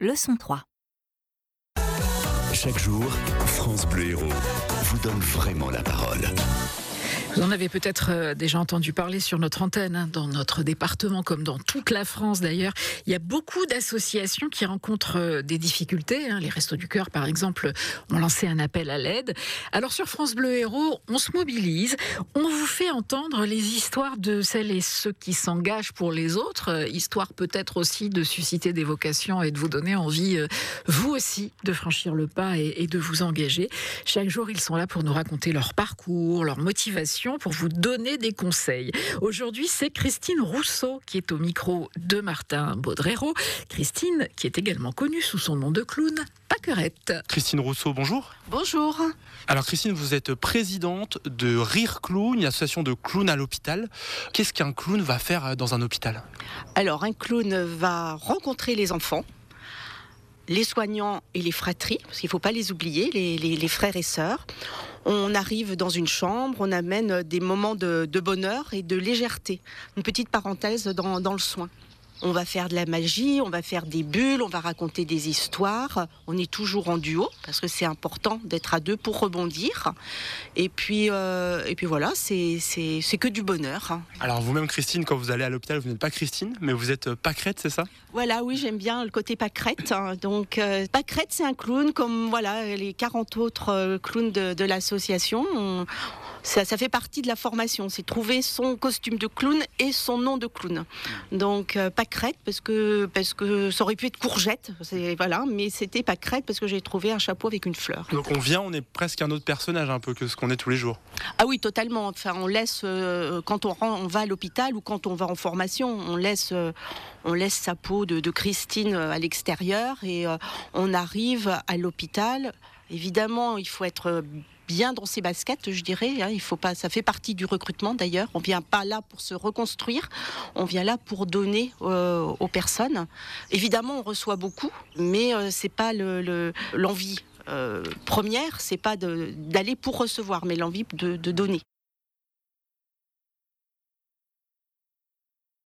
leçon 3. Chaque jour, France Bleu Héros vous donne vraiment la parole. Vous en avez peut-être déjà entendu parler sur notre antenne, dans notre département comme dans toute la France d'ailleurs. Il y a beaucoup d'associations qui rencontrent des difficultés. Les Restos du Cœur, par exemple, ont lancé un appel à l'aide. Alors sur France Bleu Héros, on se mobilise. On vous fait entendre les histoires de celles et ceux qui s'engagent pour les autres. Histoire peut-être aussi de susciter des vocations et de vous donner envie, vous aussi, de franchir le pas et de vous engager. Chaque jour, ils sont là pour nous raconter leur parcours, leur motivation, pour vous donner des conseils. Aujourd'hui, c'est Christine Rousseau qui est au micro de Martin Baudrero. Christine, qui est également connue sous son nom de clown, Pâquerette. Christine Rousseau, bonjour. Bonjour. Alors Christine, vous êtes présidente de Rire Clown, une association de clowns à l'hôpital. Qu'est-ce qu'un clown va faire dans un hôpital ? Alors, un clown va rencontrer les enfants, les soignants et les fratries, parce qu'il ne faut pas les oublier, les frères et sœurs. On arrive dans une chambre, on amène des moments de bonheur et de légèreté. Une petite parenthèse dans le soin. On va faire de la magie, on va faire des bulles, on va raconter des histoires. On est toujours en duo, parce que c'est important d'être à deux pour rebondir. Et puis voilà, c'est que du bonheur. Alors vous-même Christine, quand vous allez à l'hôpital, vous n'êtes pas Christine, mais vous êtes Pâquerette, c'est ça ? Voilà, oui, j'aime bien le côté Pâquerette. Donc Pâquerette, c'est un clown comme voilà, les 40 autres clowns de l'association. Ça fait partie de la formation, c'est trouver son costume de clown et son nom de clown. Donc Pâquerette parce que ça aurait pu être Courgette, voilà, mais c'était Pâquerette parce que j'ai trouvé un chapeau avec une fleur. Donc on est presque un autre personnage un peu que ce qu'on est tous les jours. Ah oui, totalement. Enfin, on laisse quand on va à l'hôpital ou quand on va en formation, on laisse sa peau de Christine à l'extérieur et on arrive à l'hôpital. Évidemment, il faut être bien dans ses baskets, je dirais. Il faut pas. Ça fait partie du recrutement d'ailleurs. On vient pas là pour se reconstruire. On vient là pour donner aux personnes. Évidemment, on reçoit beaucoup, mais c'est pas l'envie première. C'est pas d'aller pour recevoir, mais l'envie de donner.